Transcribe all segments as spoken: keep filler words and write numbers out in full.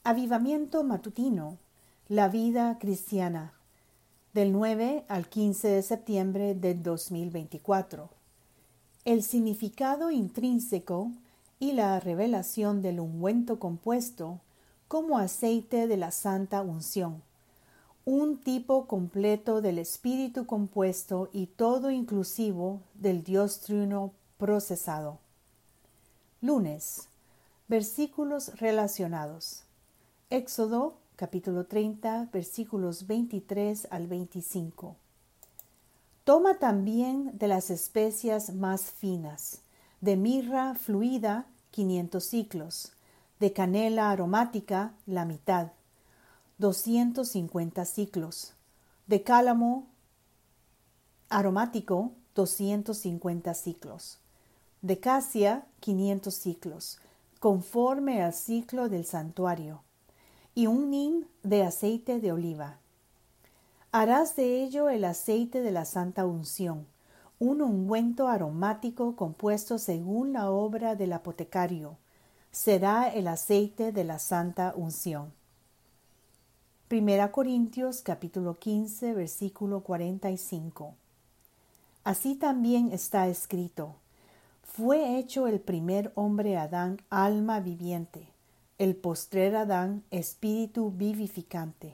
Avivamiento matutino, la vida cristiana, del nueve al quince de septiembre de dos mil veinticuatro. El significado intrínseco y la revelación del ungüento compuesto como aceite de la santa unción, un tipo completo del espíritu compuesto y todo inclusivo del Dios triuno procesado. Lunes. Versículos relacionados. Éxodo, capítulo treinta, versículos veintitrés al veinticinco. Toma también de las especias más finas, de mirra fluida, quinientos siclos, de canela aromática, la mitad, doscientos cincuenta siclos, de cálamo aromático, doscientos cincuenta siclos, de casia, quinientos siclos, conforme al ciclo del santuario, y un hin de aceite de oliva. Harás de ello el aceite de la santa unción, un ungüento aromático compuesto según la obra del apotecario. Será el aceite de la santa unción. Primera Corintios capítulo quince, versículo cuarenta y cinco. Así también está escrito: fue hecho el primer hombre Adán alma viviente, el postrer Adán espíritu vivificante.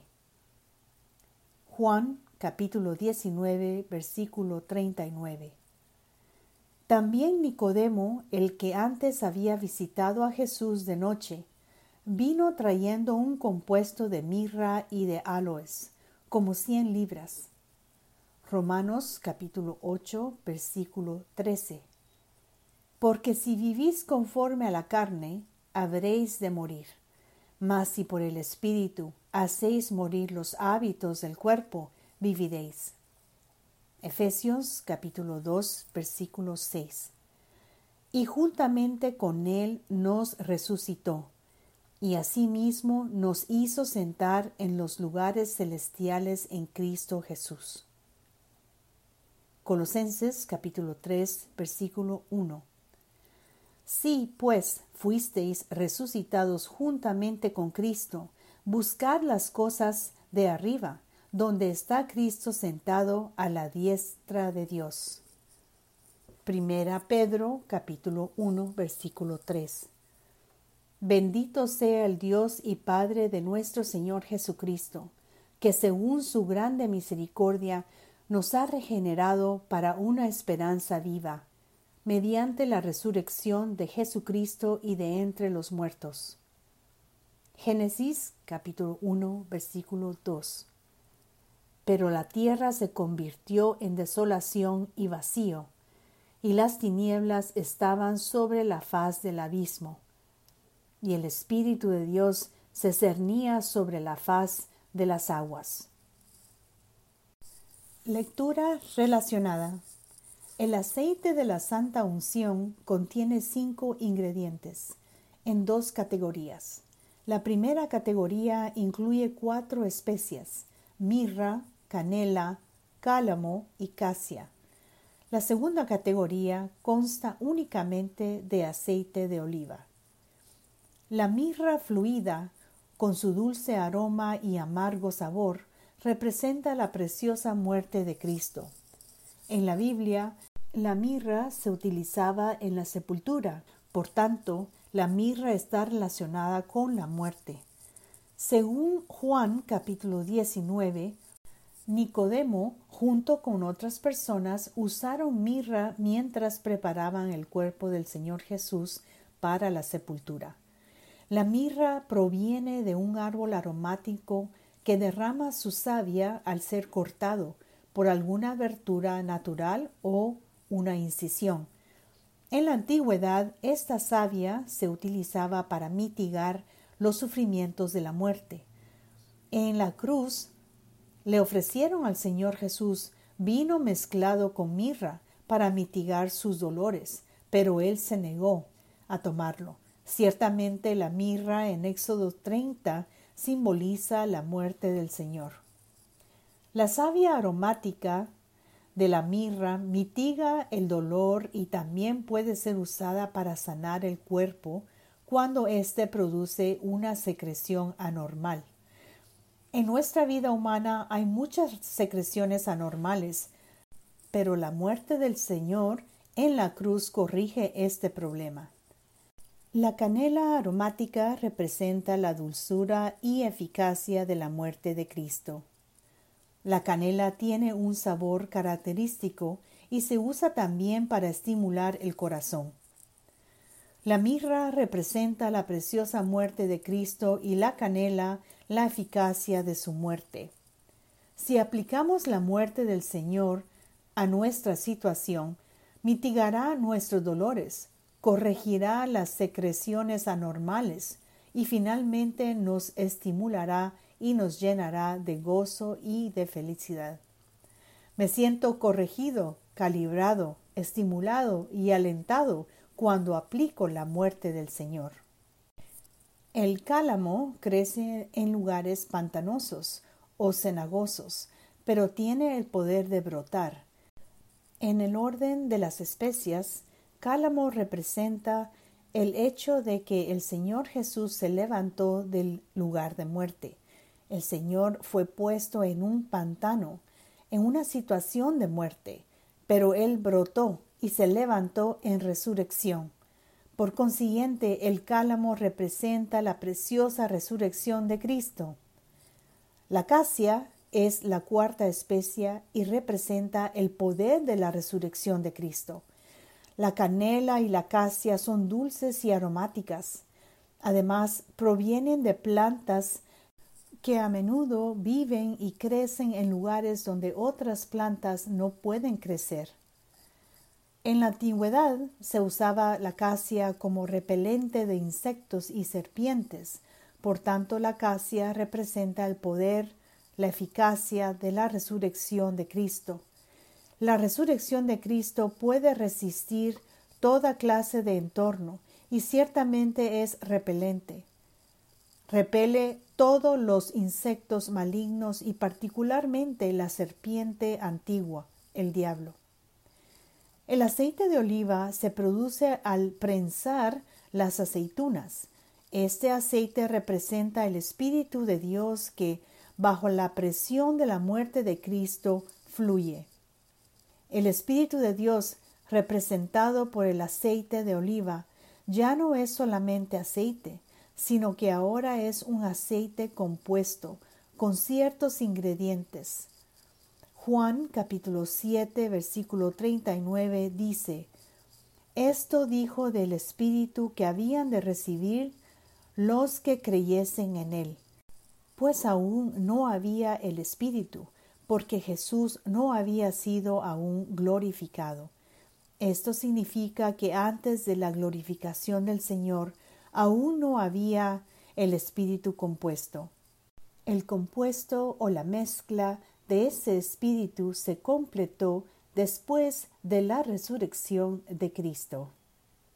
Juan capítulo diecinueve, versículo treinta y nueve. También Nicodemo, el que antes había visitado a Jesús de noche, vino trayendo un compuesto de mirra y de áloes, como cien libras. Romanos capítulo ocho, versículo trece. Porque si vivís conforme a la carne, habréis de morir. Mas si por el Espíritu hacéis morir los hábitos del cuerpo, viviréis. Efesios capítulo dos, versículo seis. Y juntamente con él nos resucitó, y asimismo nos hizo sentar en los lugares celestiales en Cristo Jesús. Colosenses capítulo tres, versículo uno. Si, pues, fuisteis resucitados juntamente con Cristo, buscad las cosas de arriba, donde está Cristo sentado a la diestra de Dios. Primera Pedro, capítulo uno, versículo tres. Bendito sea el Dios y Padre de nuestro Señor Jesucristo, que según su grande misericordia nos ha regenerado para una esperanza viva, mediante la resurrección de Jesucristo y de entre los muertos. Génesis capítulo uno, versículo dos. Pero la tierra se convirtió en desolación y vacío, y las tinieblas estaban sobre la faz del abismo, y el Espíritu de Dios se cernía sobre la faz de las aguas. Lectura relacionada. El aceite de la santa unción contiene cinco ingredientes, en dos categorías. La primera categoría incluye cuatro especias: mirra, canela, cálamo y casia. La segunda categoría consta únicamente de aceite de oliva. La mirra fluida, con su dulce aroma y amargo sabor, representa la preciosa muerte de Cristo. En la Biblia, la mirra se utilizaba en la sepultura, por tanto, la mirra está relacionada con la muerte. Según Juan capítulo diecinueve, Nicodemo, junto con otras personas, usaron mirra mientras preparaban el cuerpo del Señor Jesús para la sepultura. La mirra proviene de un árbol aromático que derrama su savia al ser cortado por alguna abertura natural o una incisión. En la antigüedad, esta savia se utilizaba para mitigar los sufrimientos de la muerte. En la cruz, le ofrecieron al Señor Jesús vino mezclado con mirra para mitigar sus dolores, pero él se negó a tomarlo. Ciertamente la mirra en Éxodo treinta simboliza la muerte del Señor. La savia aromática de la mirra mitiga el dolor y también puede ser usada para sanar el cuerpo cuando éste produce una secreción anormal. En nuestra vida humana hay muchas secreciones anormales, pero la muerte del Señor en la cruz corrige este problema. La canela aromática representa la dulzura y eficacia de la muerte de Cristo. La canela tiene un sabor característico y se usa también para estimular el corazón. La mirra representa la preciosa muerte de Cristo y la canela la eficacia de su muerte. Si aplicamos la muerte del Señor a nuestra situación, mitigará nuestros dolores, corregirá las secreciones anormales y finalmente nos estimulará y nos llenará de gozo y de felicidad. Me siento corregido, calibrado, estimulado y alentado cuando aplico la muerte del Señor. El cálamo crece en lugares pantanosos o cenagosos, pero tiene el poder de brotar. En el orden de las especias, cálamo representa el hecho de que el Señor Jesús se levantó del lugar de muerte. El Señor fue puesto en un pantano, en una situación de muerte, pero Él brotó y se levantó en resurrección. Por consiguiente, el cálamo representa la preciosa resurrección de Cristo. La acacia es la cuarta especia y representa el poder de la resurrección de Cristo. La canela y la acacia son dulces y aromáticas. Además, provienen de plantas que a menudo viven y crecen en lugares donde otras plantas no pueden crecer. En la antigüedad se usaba la acacia como repelente de insectos y serpientes. Por tanto, la acacia representa el poder, la eficacia de la resurrección de Cristo. La resurrección de Cristo puede resistir toda clase de entorno y ciertamente es repelente. Repele todos los insectos malignos y particularmente la serpiente antigua, el diablo. El aceite de oliva se produce al prensar las aceitunas. Este aceite representa el Espíritu de Dios que, bajo la presión de la muerte de Cristo, fluye. El Espíritu de Dios, representado por el aceite de oliva, ya no es solamente aceite, sino que ahora es un aceite compuesto con ciertos ingredientes. Juan capítulo siete versículo treinta y nueve dice: Esto dijo del Espíritu que habían de recibir los que creyesen en él, pues aún no había el Espíritu, porque Jesús no había sido aún glorificado. Esto significa que antes de la glorificación del Señor aún no había el Espíritu compuesto. El compuesto o la mezcla de ese Espíritu se completó después de la resurrección de Cristo.